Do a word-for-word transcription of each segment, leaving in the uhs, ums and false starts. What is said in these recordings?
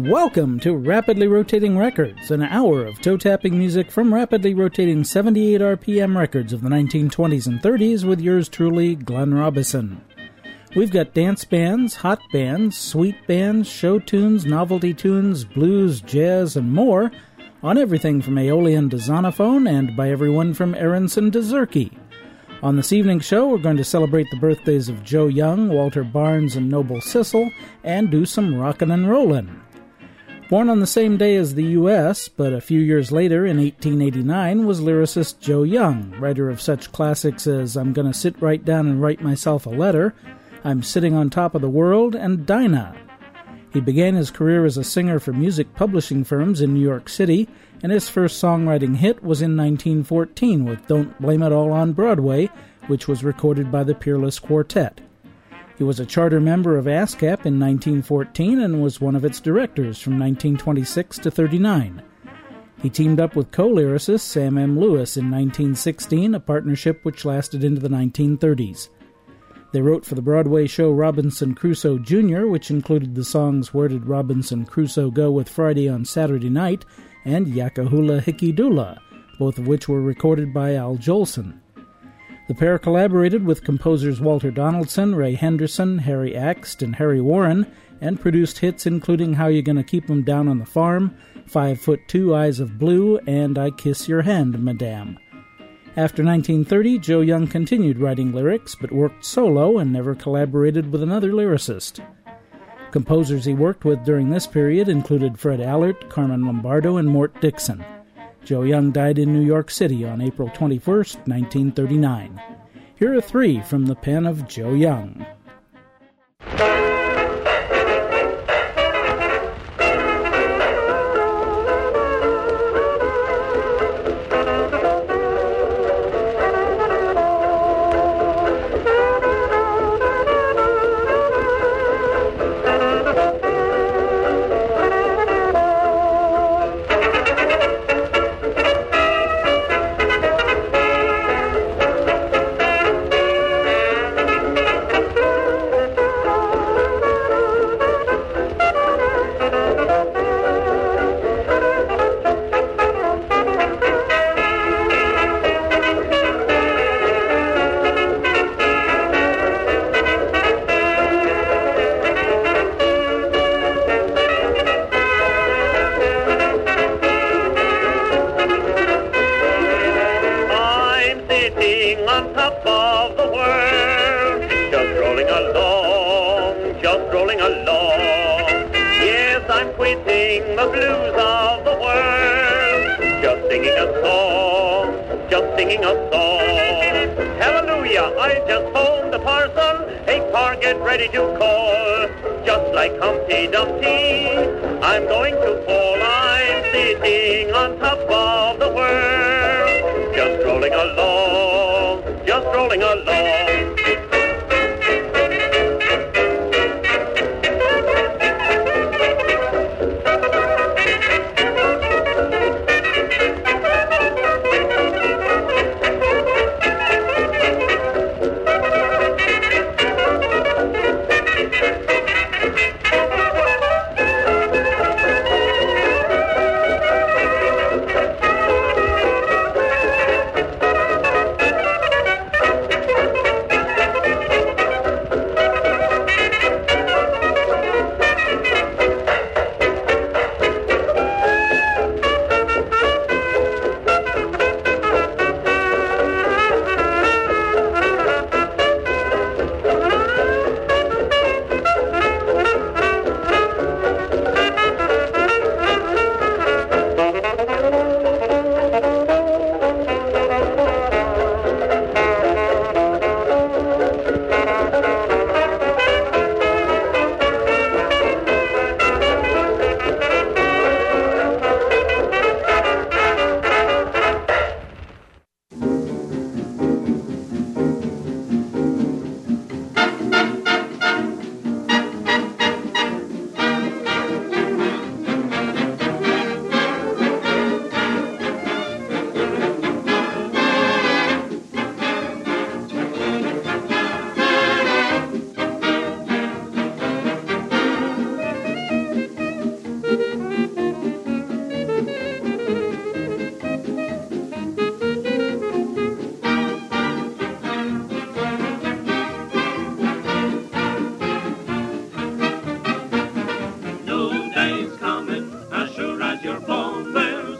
Welcome to Rapidly Rotating Records, an hour of toe-tapping music from rapidly rotating seventy-eight R P M records of the nineteen twenties and thirties with yours truly, Glenn Robison. We've got dance bands, hot bands, sweet bands, show tunes, novelty tunes, blues, jazz, and more on everything from Aeolian to Zonophone and by everyone from Aronson to Zerke. On this evening's show, we're going to celebrate the birthdays of Joe Young, Walter Barnes, and Noble Sissle, and do some rockin' and rollin'. Born on the same day as the U S, but a few years later, in eighteen eighty-nine, was lyricist Joe Young, writer of such classics as I'm Gonna Sit Right Down and Write Myself a Letter, I'm Sitting on Top of the World, and Dinah. He began his career as a singer for music publishing firms in New York City, and his first songwriting hit was in nineteen fourteen with Don't Blame It All on Broadway, which was recorded by the Peerless Quartet. He was a charter member of ASCAP in nineteen fourteen and was one of its directors from nineteen twenty-six to thirty-nine. He teamed up with co-lyricist Sam M. Lewis in nineteen sixteen, a partnership which lasted into the nineteen thirties. They wrote for the Broadway show Robinson Crusoe Junior, which included the songs Where Did Robinson Crusoe Go with Friday on Saturday Night and Yakahula Hickey Dula, both of which were recorded by Al Jolson. The pair collaborated with composers Walter Donaldson, Ray Henderson, Harry Axt, and Harry Warren, and produced hits including How You Gonna Keep 'Em Down on the Farm, Five Foot Two Eyes of Blue, and I Kiss Your Hand, Madame. After nineteen thirty, Joe Young continued writing lyrics, but worked solo and never collaborated with another lyricist. Composers he worked with during this period included Fred Allert, Carmen Lombardo, and Mort Dixon. Joe Young died in New York City on April twenty-first, nineteen thirty-nine. Here are three from the pen of Joe Young.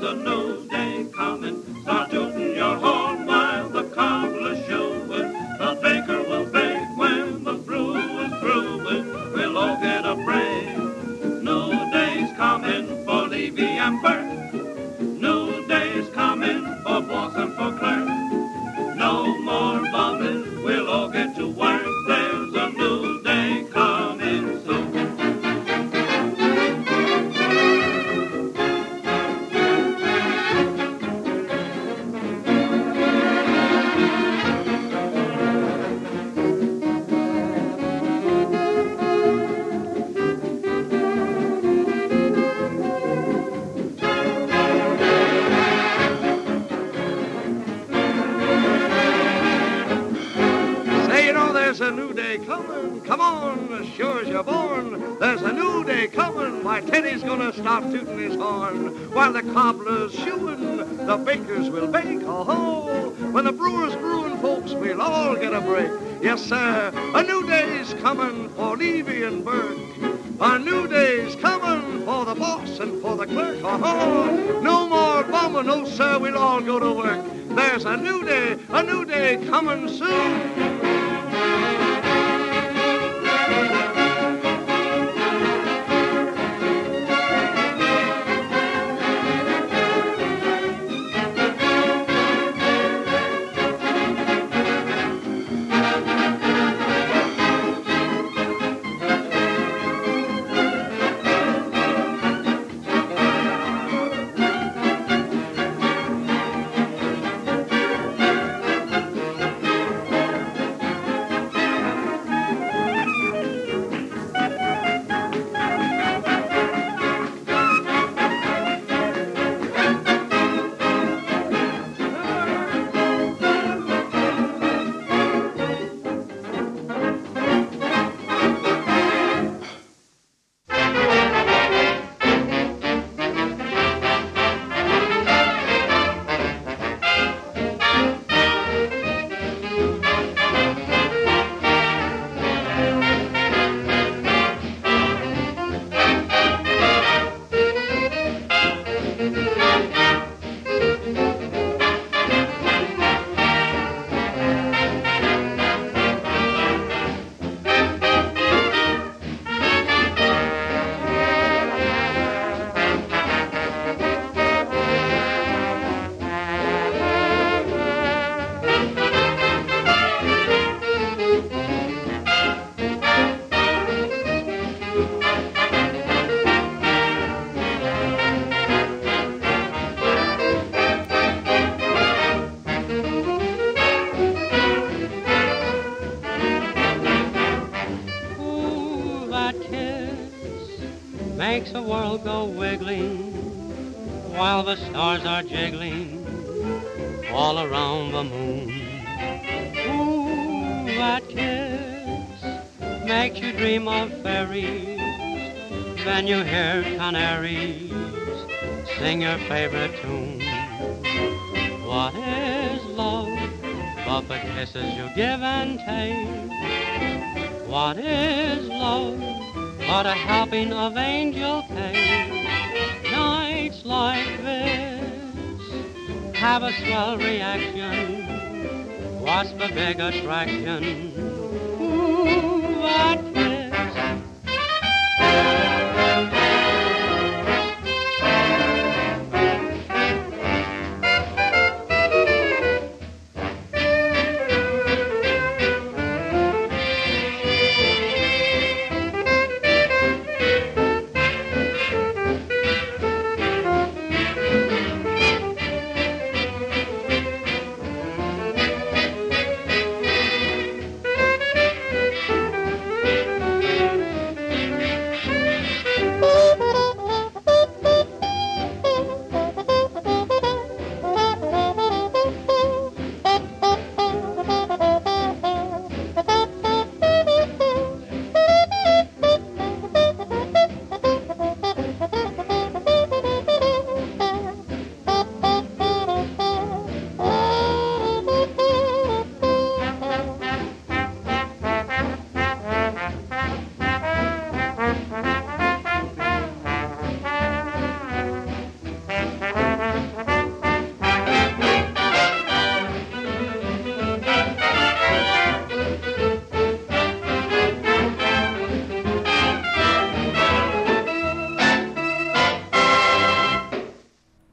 a new day coming. Start tooting your horn while the cobbler's showing. The baker will bake when the brew is brewing. We'll all get a break. New day's coming for Levy and Burke. New day's coming for boss and for clerk. No more bumming, we'll all get to work. There's a new day coming soon. There's a new day coming, come on, as sure as you're born. There's a new day coming, why Teddy's gonna stop tooting his horn. While the cobbler's shoeing, the bakers will bake, oh-ho. When the brewer's brewing, folks, we'll all get a break. Yes, sir, a new day's coming for Levy and Burke. A new day's coming for the boss and for the clerk, oh-ho. No more bumming, no, sir, we'll all go to work. There's a new day, a new day coming soon. Makes the world go wiggling while the stars are jiggling all around the moon. Ooh, that kiss makes you dream of fairies. Then you hear canaries sing your favorite tune. What is love but the kisses you give and take? What is love but a helping of angel cake? Nights like this have a swell reaction. What's the big attraction? Ooh, that kiss.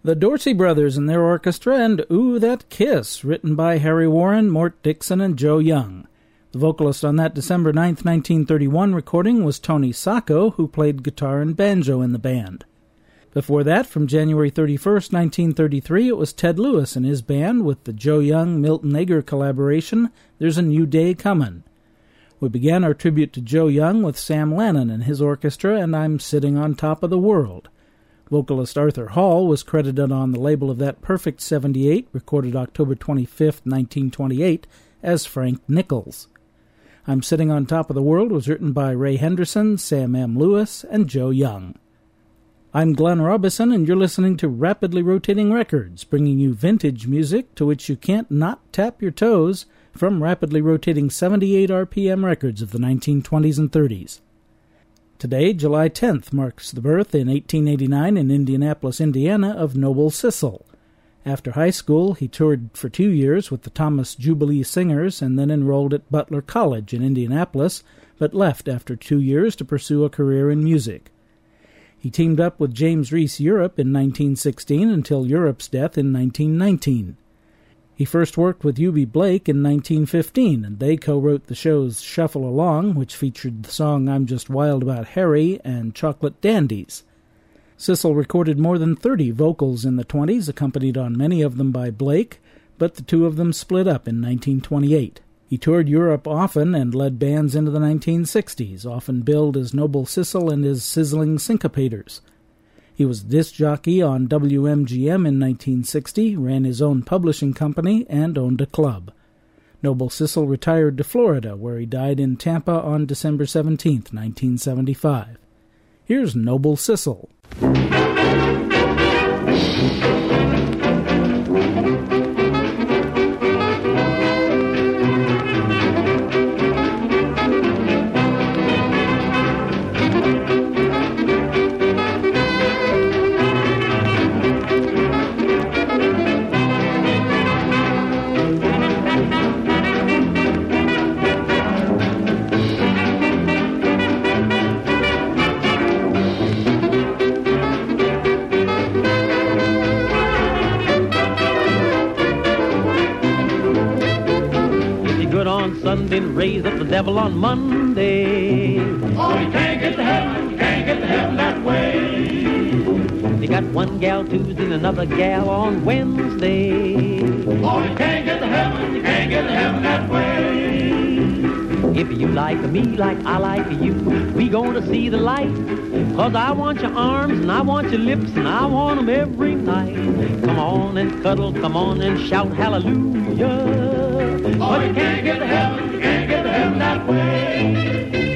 The Dorsey Brothers and their orchestra and Ooh, That Kiss, written by Harry Warren, Mort Dixon, and Joe Young. The vocalist on that December ninth, nineteen thirty-one recording was Tony Sacco, who played guitar and banjo in the band. Before that, from January thirty-first, nineteen thirty-three, it was Ted Lewis and his band with the Joe Young-Milton Egger collaboration, There's a New Day Comin'. We began our tribute to Joe Young with Sam Lannon and his orchestra and I'm Sitting on Top of the World. Vocalist Arthur Hall was credited on the label of That Perfect seventy-eight, recorded October twenty-fifth, nineteen twenty-eight, as Frank Nichols. I'm Sitting on Top of the World was written by Ray Henderson, Sam M. Lewis, and Joe Young. I'm Glenn Robison, and you're listening to Rapidly Rotating Records, bringing you vintage music to which you can't not tap your toes from rapidly rotating seventy-eight R P M records of the nineteen twenties and thirties. Today, July tenth, marks the birth in eighteen eighty-nine in Indianapolis, Indiana, of Noble Sissle. After high school, he toured for two years with the Thomas Jubilee Singers and then enrolled at Butler College in Indianapolis, but left after two years to pursue a career in music. He teamed up with James Reese Europe in nineteen sixteen until Europe's death in nineteen nineteen. He first worked with Eubie Blake in nineteen fifteen, and they co-wrote the shows Shuffle Along, which featured the song I'm Just Wild About Harry, and Chocolate Dandies. Sissle recorded more than thirty vocals in the twenties, accompanied on many of them by Blake, but the two of them split up in nineteen twenty-eight. He toured Europe often and led bands into the nineteen sixties, often billed as Noble Sissle and his Sizzling Syncopators. He was disc jockey on W M G M in nineteen sixty, ran his own publishing company, and owned a club. Noble Sissle retired to Florida, where he died in Tampa on December seventeenth, nineteen seventy-five. Here's Noble Sissle. Sunday, raise up the devil on Monday. Oh, you can't get to heaven, you can't get to heaven that way. You got one gal Tuesday and another gal on Wednesday. Oh, you can't get to heaven, you can't get to heaven that way. If you like me like I like you, we gonna see the light. Cause I want your arms and I want your lips and I want them every night. Come on and cuddle, come on and shout hallelujah. Oh, you can't get to heaven, you can't get to heaven that way.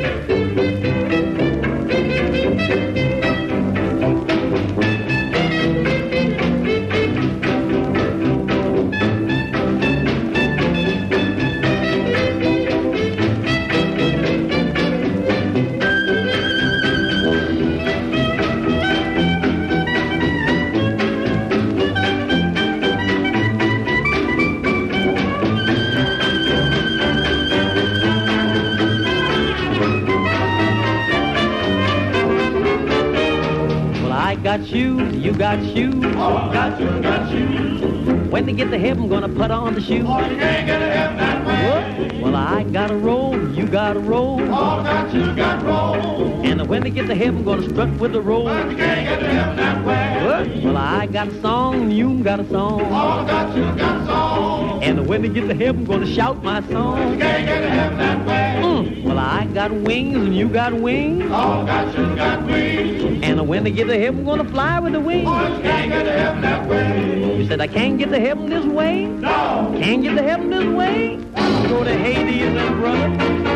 Got shoes, you got shoes. Oh, got you, got shoes. When they get to heaven, gonna put on the shoes. Oh, you can't get to heaven that way. Whoop. Well, I got a roll, you got a roll. Oh, got you, got roll. And when they get to heaven, gonna strut with the roll. Well, you can't get to heaven that way. Whoop. Well, I got a song, you got a song. Oh, got you, got a song. And when they get to heaven, gonna shout my song. You can't get to heaven that way. Mm. Well, I got wings and you got wings. Oh, got you, got wings. And when they get to heaven, gonna fly with the wings. Oh, you can't get to heaven that way. You said I can't get to heaven this way? No. Can't get to heaven this way? Go to Hades then, brother.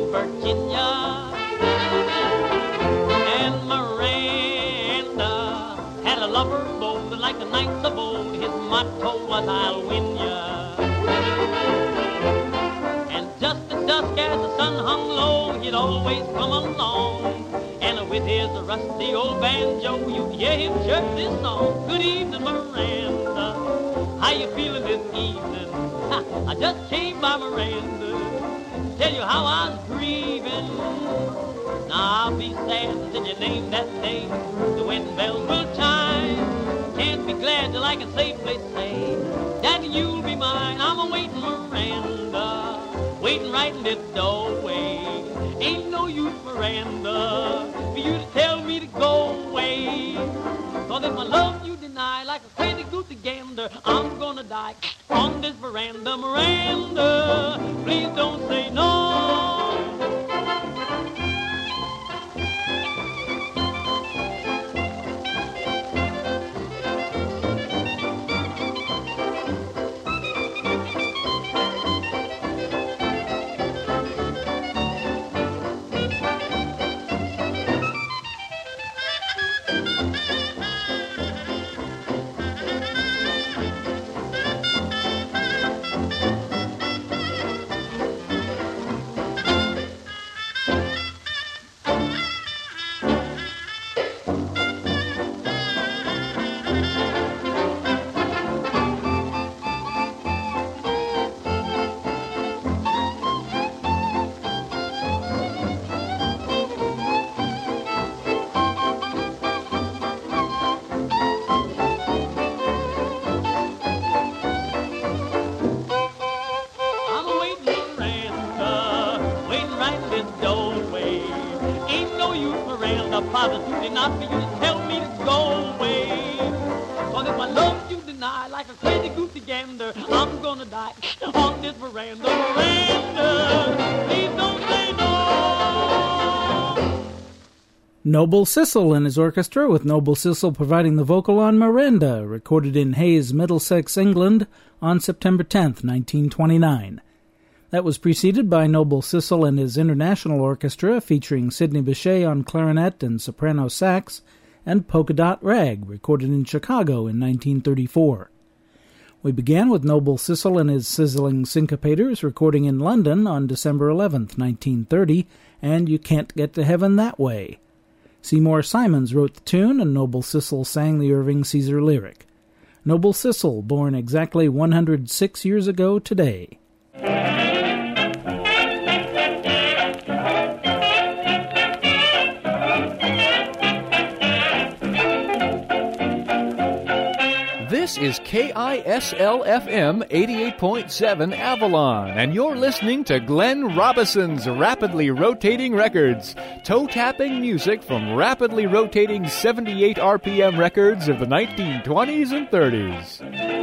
Virginia. And Miranda had a lover bold, and like the knights of old, his motto was, I'll win ya. And just at dusk as the sun hung low, he'd always come along, and with his rusty old banjo, you'd hear him chirp this song. Good evening, Miranda, how you feeling this evening? Ha, I just came by Miranda, tell you how I was grieving. Now I'll be sad until you name that day. The wedding bells will chime. Can't be glad till I can safely say, Daddy, you'll be mine. I'm a-waiting, Miranda, waiting right in this doorway. Ain't no use, Miranda, for you to tell me to go away. Cause if my love you deny, like a crazy goosey gander, I'm gonna die on this veranda. Miranda, please don't say no. Positively not for you to tell me to go away. Cause if I love you deny, like a crazy goosey gander, I'm gonna die on this veranda. Miranda, please don't say no. Noble Sissle and his orchestra, with Noble Sissle providing the vocal on Miranda, recorded in Hayes, Middlesex, England on September tenth, nineteen twenty-nine. That was preceded by Noble Sissle and his international orchestra, featuring Sidney Bechet on clarinet and soprano sax, and Polka Dot Rag, recorded in Chicago in nineteen thirty-four. We began with Noble Sissle and his Sizzling Syncopators, recording in London on December eleventh, nineteen thirty, and You Can't Get to Heaven That Way. Seymour Simons wrote the tune, and Noble Sissle sang the Irving Caesar lyric. Noble Sissle, born exactly one hundred six years ago today. This is K I S L F M eighty-eight point seven Avalon, and you're listening to Glenn Robison's Rapidly Rotating Records, toe-tapping music from rapidly rotating seventy-eight R P M records of the nineteen twenties and thirties.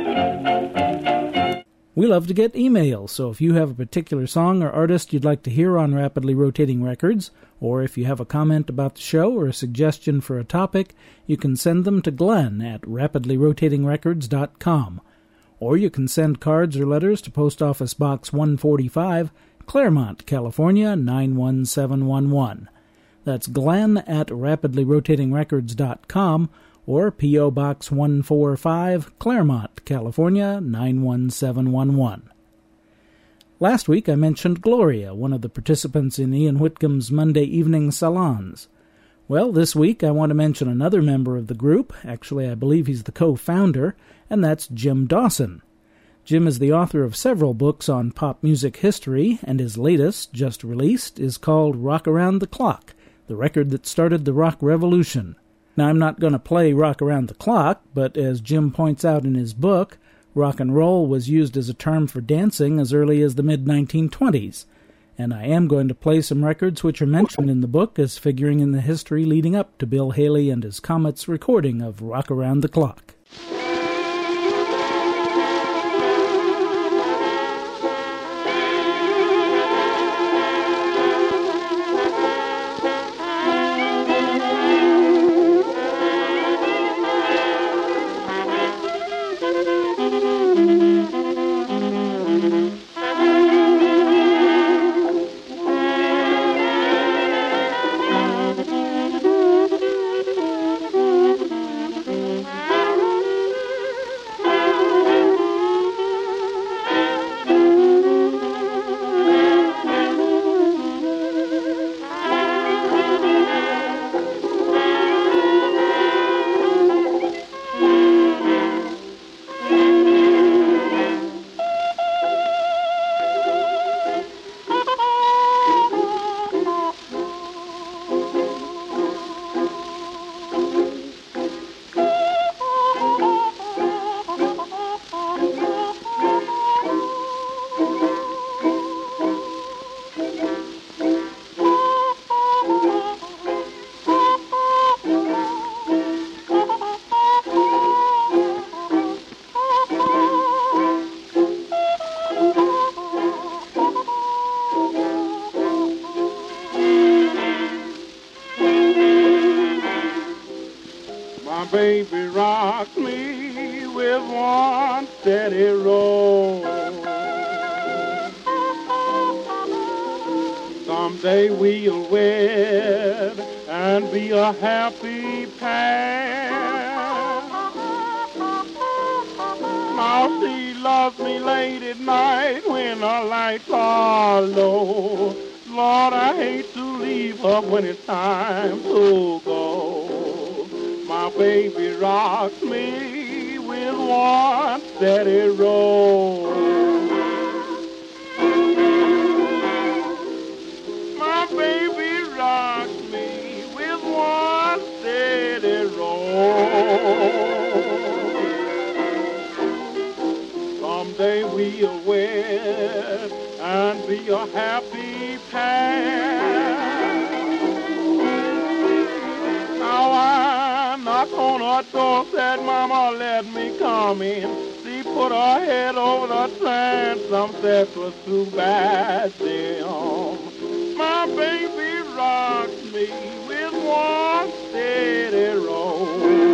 We love to get emails, so if you have a particular song or artist you'd like to hear on Rapidly Rotating Records, or if you have a comment about the show or a suggestion for a topic, you can send them to Glenn at rapidly rotating records dot com. Or you can send cards or letters to Post Office Box one forty-five, Claremont, California, nine one seven one one. That's Glenn at rapidly rotating records dot com, or P O. Box one forty-five, Claremont, California, nine one seven one one. Last week I mentioned Gloria, one of the participants in Ian Whitcomb's Monday Evening Salons. Well, this week I want to mention another member of the group. Actually, I believe he's the co-founder, and that's Jim Dawson. Jim is the author of several books on pop music history, and his latest, just released, is called Rock Around the Clock, the record that started the rock revolution. Now, I'm not going to play Rock Around the Clock, but as Jim points out in his book, rock and roll was used as a term for dancing as early as the mid nineteen twenties, and I am going to play some records which are mentioned in the book as figuring in the history leading up to Bill Haley and his Comets' recording of Rock Around the Clock. My baby rocks me with one steady roll. Someday we'll wed and be a happy pair. Now she loves me late at night when the lights are low. Lord, I hate to leave her when it's time to go. My baby rocks me with one steady roll. My baby rocks me with one steady roll. Someday we'll wed and be a happy pair. Now I knock on her door, said, Mama, let me come in. She put her head over the transom, said 'twas too bad, damn. My baby rocks me with one steady roll.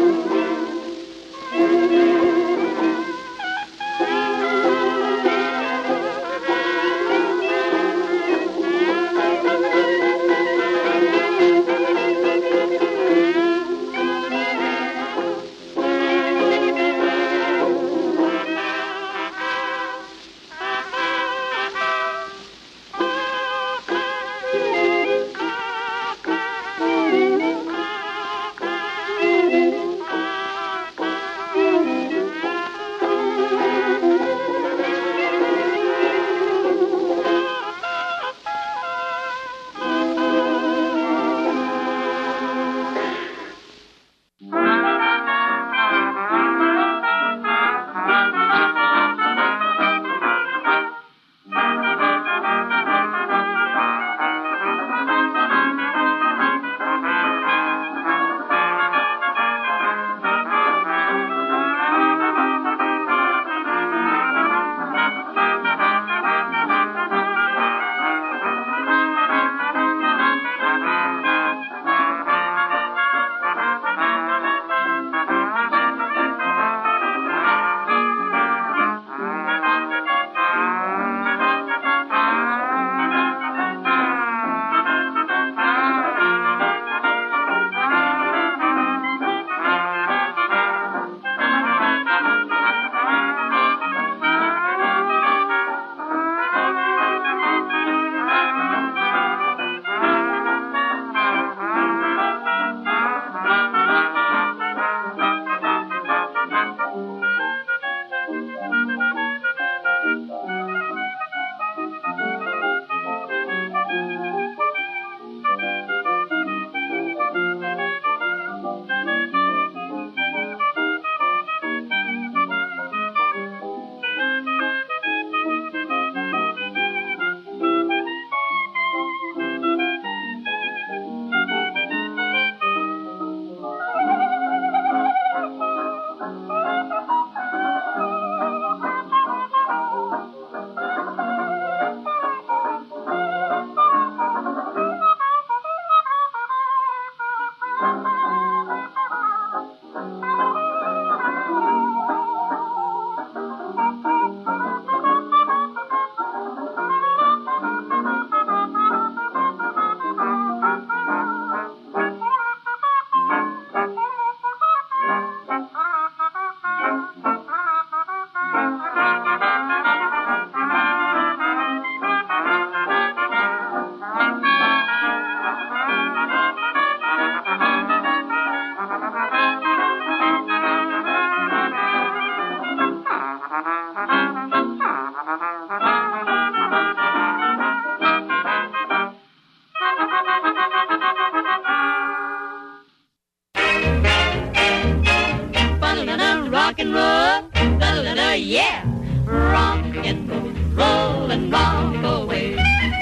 rock and roll, da-da-da-da, yeah. Rock and roll, roll and rock away.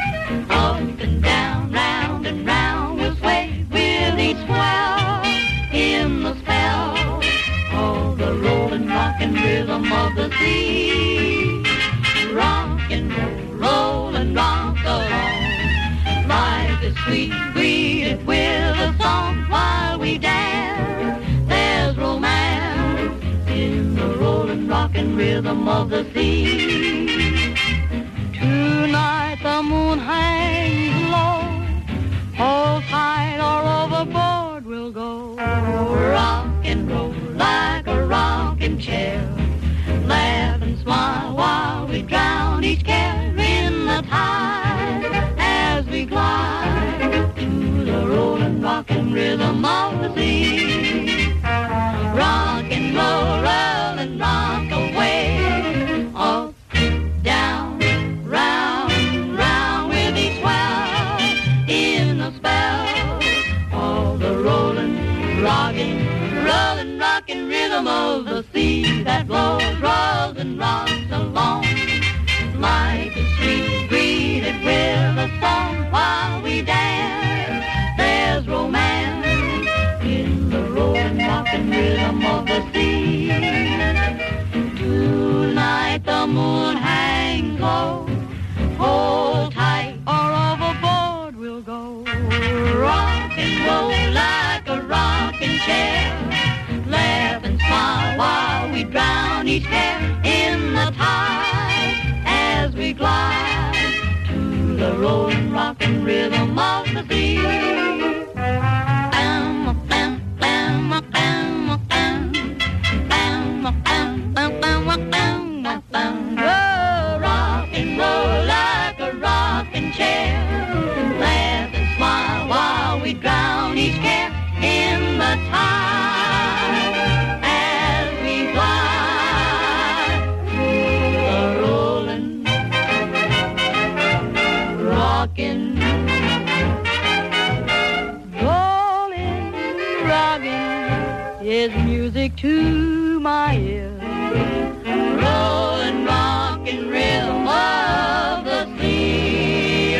Up and down, round and round we'll sway. We'll each swell in the spell of the rolling rock and rhythm of the sea. Rock and roll, roll and rock along. Life is sweet, greeted with a song while we dance. There's rockin' rhythm of the sea. Tonight the moon hangs low, hold tight or overboard we'll go. Rock and roll like a rocking chair, laugh and smile while we drown each care in the tide as we glide to the rolling, rockin' rhythm of the sea. Rock and roll, roll and rock away, up, down, round, round with each swell in a spell. All the rolling, rocking, rolling, rocking rhythm of the sea that blows, rolls and rocks along like a sweet breezed river song while we dance. There's romance in the rolling, rocking rhythm of the sea. Tonight the moon hangs low, hold tight or overboard we'll go. Rock and roll like a rocking chair, laugh and smile while we drown each care in the tide as we glide to the rolling, rocking rhythm of the sea. Bam, bam, bam, bam, bam, bam, bam, bam, bam, bam, bam. Oh, rock and roll like a rocking chair, laugh and smile while we drown each care in the tide as we glide the rolling, rocking, rolling, rocking is music to my ear. Rolling, rocking rhythm of the sea.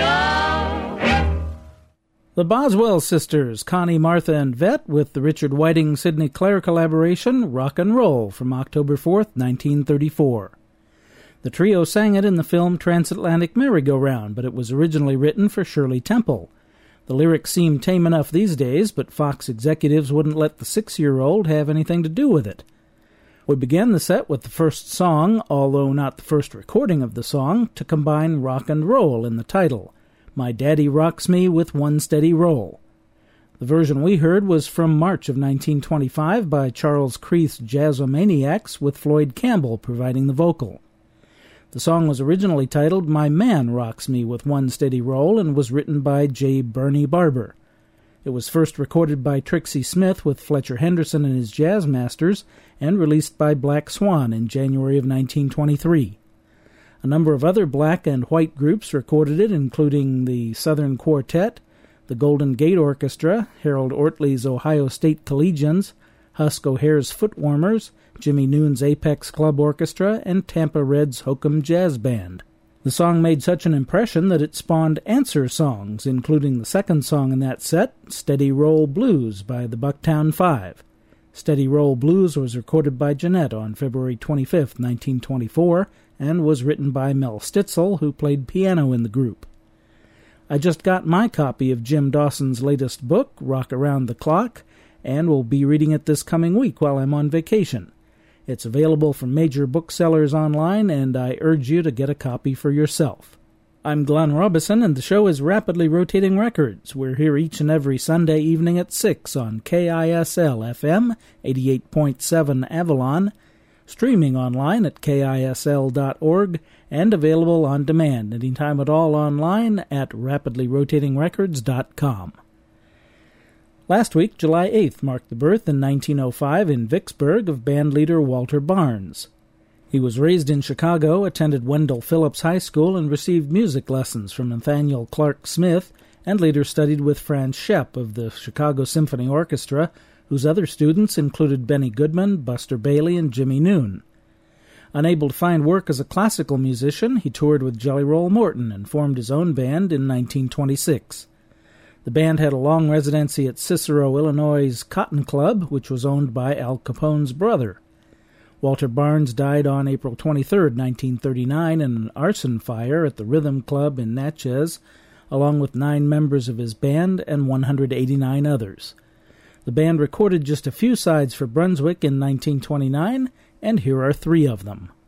Oh. The Boswell Sisters, Connie, Martha, and Vet, with the Richard Whiting, Sidney Clare collaboration, Rock and Roll, from October fourth, nineteen thirty-four. The trio sang it in the film Transatlantic Merry-Go-Round, but it was originally written for Shirley Temple. The lyrics seem tame enough these days, but Fox executives wouldn't let the six-year-old have anything to do with it. We began the set with the first song, although not the first recording of the song, to combine rock and roll in the title, My Daddy Rocks Me with One Steady Roll. The version we heard was from March of nineteen twenty-five by Charles Creath's Jazzomaniacs, with Floyd Campbell providing the vocal. The song was originally titled My Man Rocks Me with One Steady Roll and was written by J. Bernie Barber. It was first recorded by Trixie Smith with Fletcher Henderson and his Jazz Masters and released by Black Swan in January of nineteen twenty-three. A number of other black and white groups recorded it, including the Southern Quartet, the Golden Gate Orchestra, Harold Ortley's Ohio State Collegians, Husk O'Hare's Footwarmers, Jimmy Noon's Apex Club Orchestra, and Tampa Red's Hokum Jazz Band. The song made such an impression that it spawned answer songs, including the second song in that set, Steady Roll Blues by the Bucktown Five. Steady Roll Blues was recorded by Jeanette on February twenty-fifth, nineteen twenty-four, and was written by Mel Stitzel, who played piano in the group. I just got my copy of Jim Dawson's latest book, Rock Around the Clock, and will be reading it this coming week while I'm on vacation. It's available from major booksellers online, and I urge you to get a copy for yourself. I'm Glenn Robison, and the show is Rapidly Rotating Records. We're here each and every Sunday evening at six on K I S L F M, eighty-eight point seven Avalon, streaming online at K I S L dot org, and available on demand anytime at all online at rapidly rotating records dot com. Last week, July eighth, marked the birth in nineteen oh five in Vicksburg of bandleader Walter Barnes. He was raised in Chicago, attended Wendell Phillips High School, and received music lessons from Nathaniel Clark Smith, and later studied with Franz Schepp of the Chicago Symphony Orchestra, whose other students included Benny Goodman, Buster Bailey, and Jimmy Noon. Unable to find work as a classical musician, he toured with Jelly Roll Morton and formed his own band in nineteen twenty-six. The band had a long residency at Cicero, Illinois' Cotton Club, which was owned by Al Capone's brother. Walter Barnes died on April twenty-third, nineteen thirty-nine, in an arson fire at the Rhythm Club in Natchez, along with nine members of his band and one hundred eighty-nine others. The band recorded just a few sides for Brunswick in nineteen twenty-nine, and here are three of them.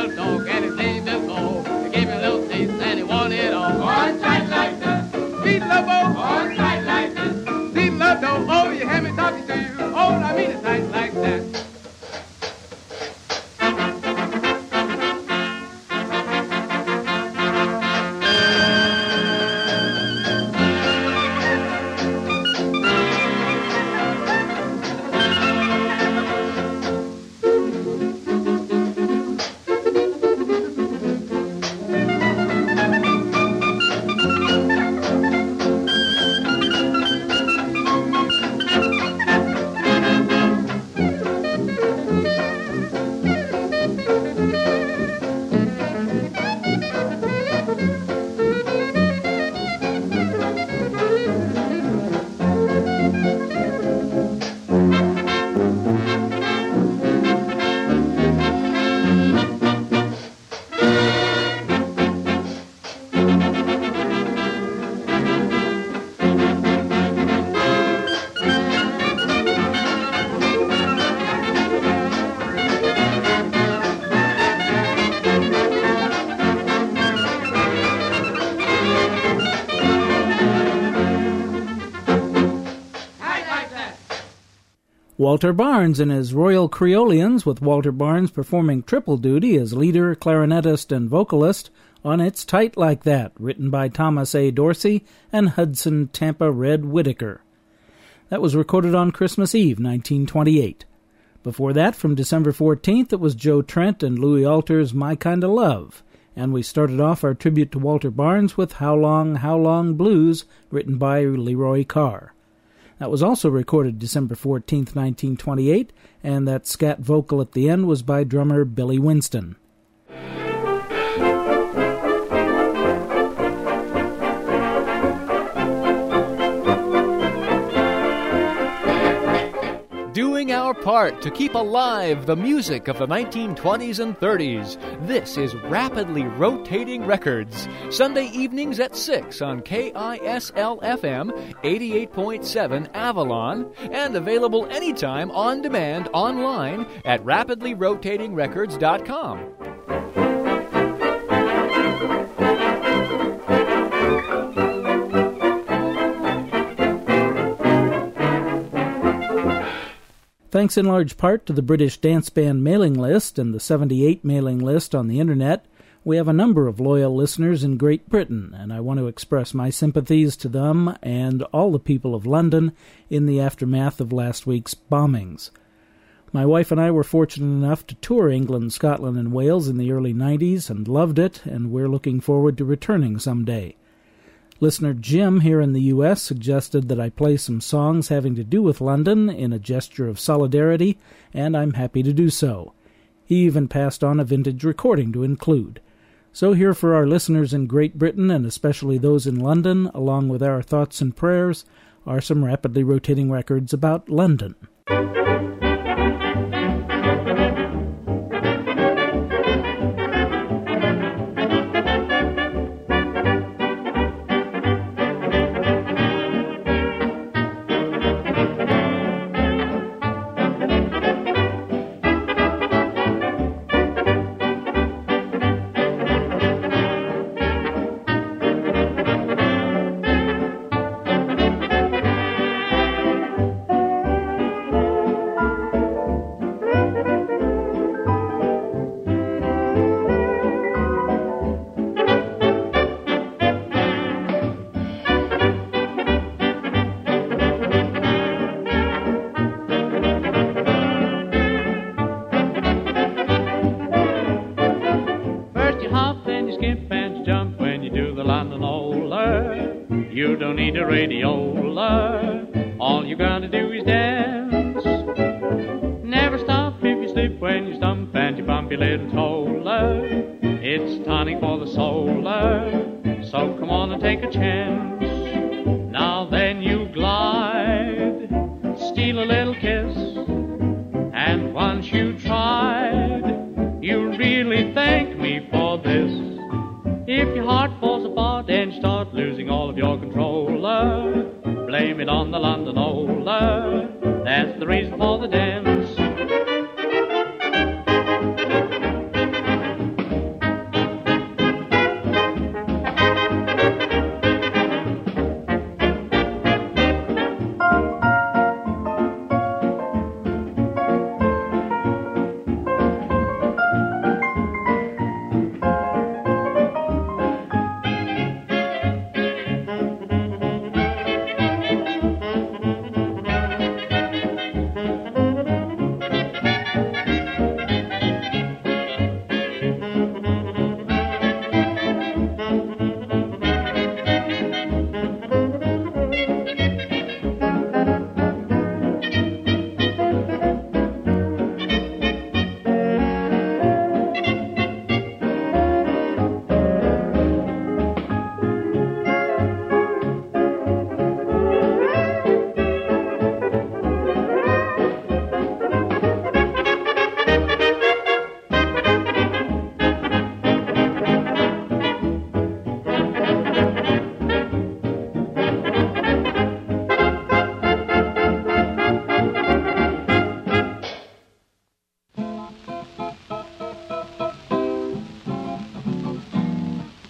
little dog and his name is Bo. He gave me a little taste and he wanted it all. On tight like this. Sweet little Bo. On tight like this. Sweet little dog. Oh, you hear me talking to you. Oh, I mean it tight like that. Walter Barnes and his Royal Creolians, with Walter Barnes performing triple duty as leader, clarinetist, and vocalist on It's Tight Like That, written by Thomas A. Dorsey and Hudson Tampa Red Whitaker. That was recorded on Christmas Eve, nineteen twenty-eight. Before that, from December fourteenth, it was Joe Trent and Louis Alter's My Kinda Love, and we started off our tribute to Walter Barnes with How Long, How Long Blues, written by Leroy Carr. That was also recorded December fourteenth, nineteen twenty-eight, and that scat vocal at the end was by drummer Billy Winston. Doing our part to keep alive the music of the nineteen twenties and thirties. This is Rapidly Rotating Records, Sunday evenings at six on K I S L F M eighty-eight point seven Avalon, and available anytime on demand online at rapidly rotating records dot com. Thanks in large part to the British Dance Band mailing list and the seventy-eight mailing list on the Internet, we have a number of loyal listeners in Great Britain, and I want to express my sympathies to them and all the people of London in the aftermath of last week's bombings. My wife and I were fortunate enough to tour England, Scotland, and Wales in the early nineties and loved it, and we're looking forward to returning someday. Listener Jim here in the U S suggested that I play some songs having to do with London in a gesture of solidarity, and I'm happy to do so. He even passed on a vintage recording to include. So here for our listeners in Great Britain, and especially those in London, along with our thoughts and prayers, are some rapidly rotating records about London.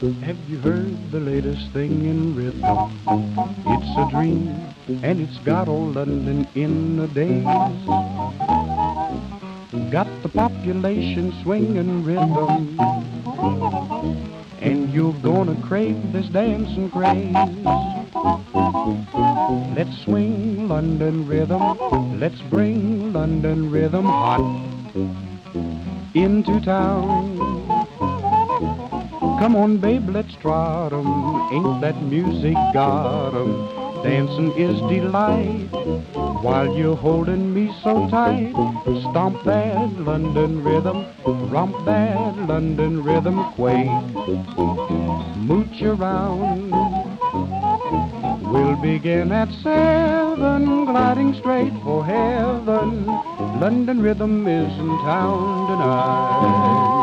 Have you heard the latest thing in rhythm? It's a dream, and it's got all London in a daze. Got the population swinging rhythm, and you're gonna crave this dancing craze. Let's swing London rhythm, let's bring London rhythm hot into town. Come on, babe, let's trot 'em. Ain't that music got 'em? Dancing is delight. While you're holding me so tight, stomp that London rhythm, romp that London rhythm, quake, mooch around. We'll begin at seven, gliding straight for heaven. London rhythm is in town tonight.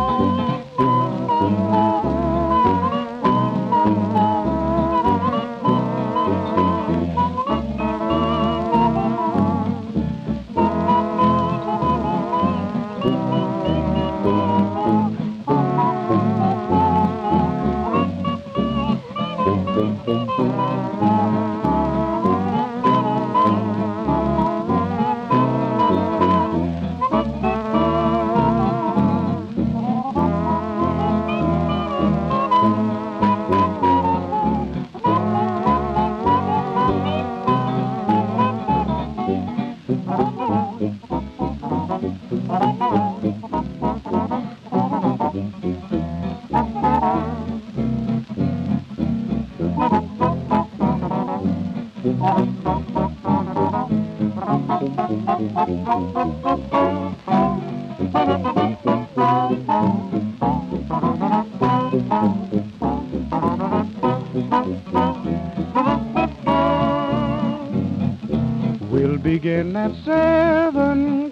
We'll begin at seven.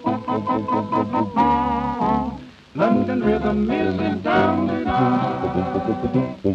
London rhythm is in town tonight.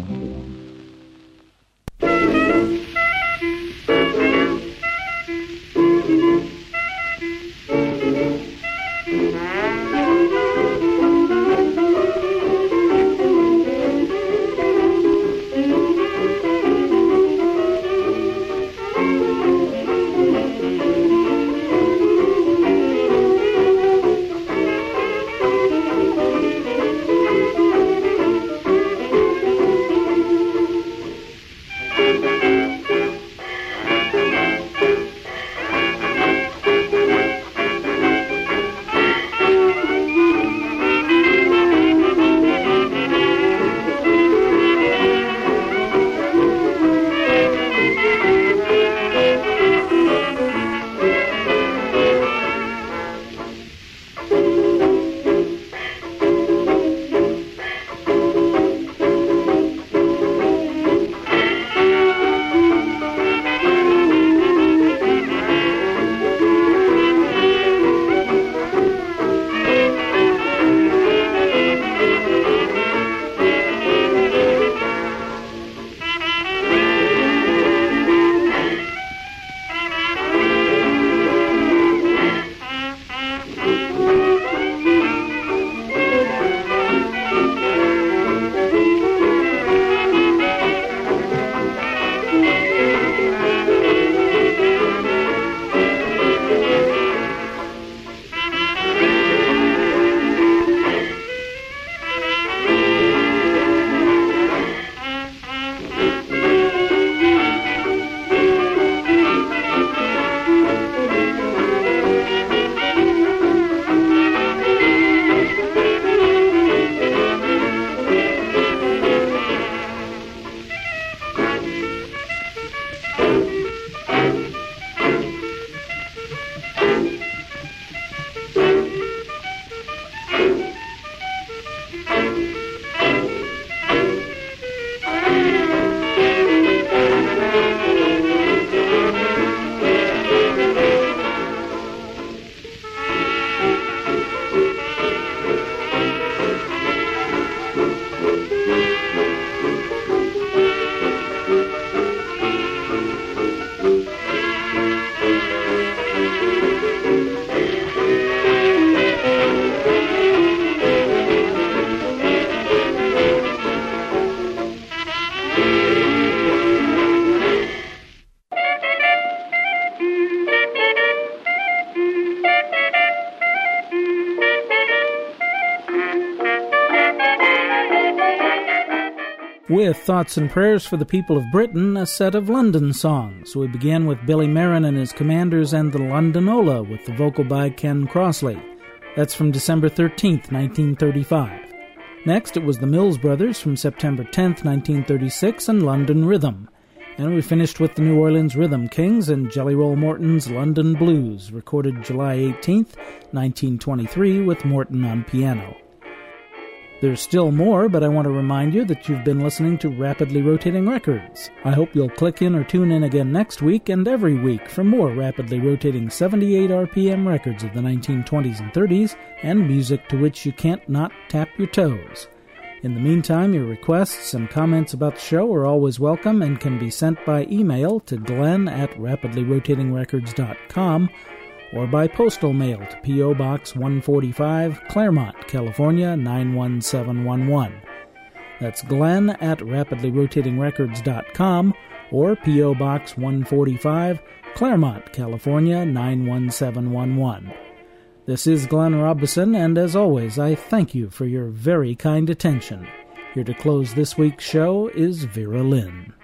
With Thoughts and Prayers for the People of Britain, a set of London songs. We began with Billy Marin and his Commanders and the Londonola with the vocal by Ken Crossley. That's from December thirteenth, nineteen thirty-five. Next, it was the Mills Brothers from September tenth, nineteen thirty-six, and London Rhythm. And we finished with the New Orleans Rhythm Kings and Jelly Roll Morton's London Blues, recorded July eighteenth, nineteen twenty-three, with Morton on piano. There's still more, but I want to remind you that you've been listening to Rapidly Rotating Records. I hope you'll click in or tune in again next week and every week for more rapidly rotating seventy-eight R P M records of the nineteen twenties and thirties and music to which you can't not tap your toes. In the meantime, your requests and comments about the show are always welcome and can be sent by email to glenn at rapidly rotating records dot com or by postal mail to P O. Box one forty-five, Claremont, California, nine one seven one one. That's Glenn at rapidly rotating records dot com or P O. Box one forty-five, Claremont, California, nine one seven one one. This is Glenn Robison, and as always, I thank you for your very kind attention. Here to close this week's show is Vera Lynn.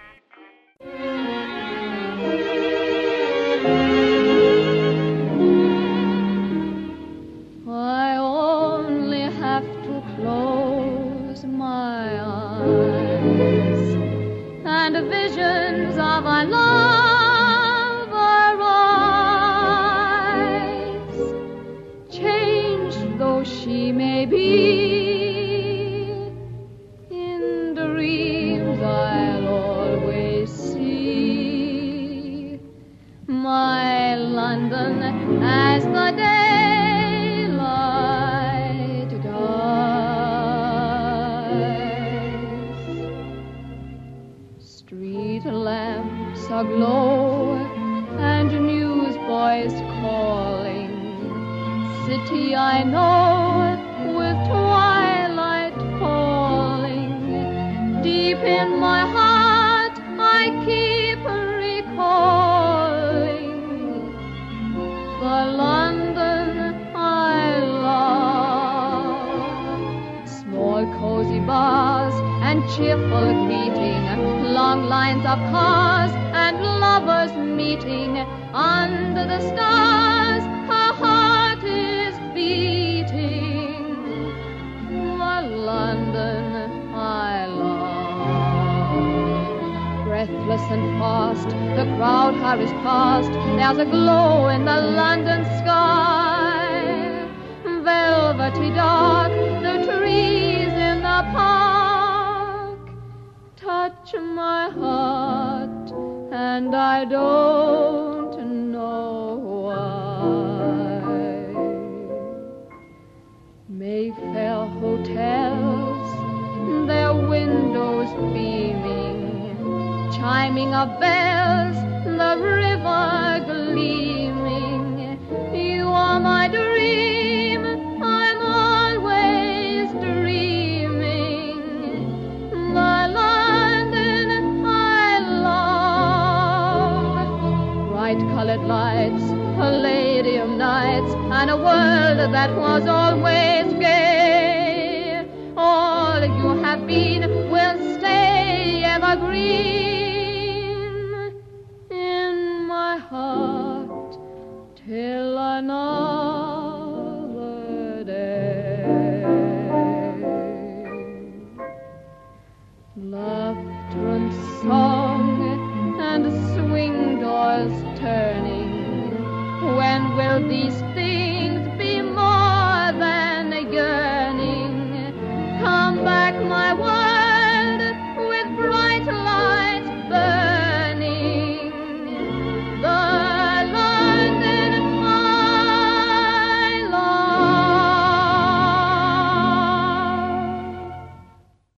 Close my eyes, and visions of our love arise. Changed though she may be, in dreams I'll always see my London as the day aglow, and newsboys calling. City I know, with twilight falling. Deep in my heart I keep recalling the London I love. Small cozy bars and cheerful greeting, long lines of cars and lovers meeting under the stars. Her heart is beating the London I love. Breathless and fast, the crowd hurries past. There's a glow in the London sky. Velvety dark, the trees in the park touch my heart, and I don't know why. Mayfair hotels, their windows beaming, chiming of bells, the river gleaming. You are my dream, I'm always dreaming. The colored lights, palladium nights, and a world that was always gay. All you have been will stay evergreen in my heart till another day. Laughter and song and swing doors turning. When will these things be more than a yearning? Come back, my wife.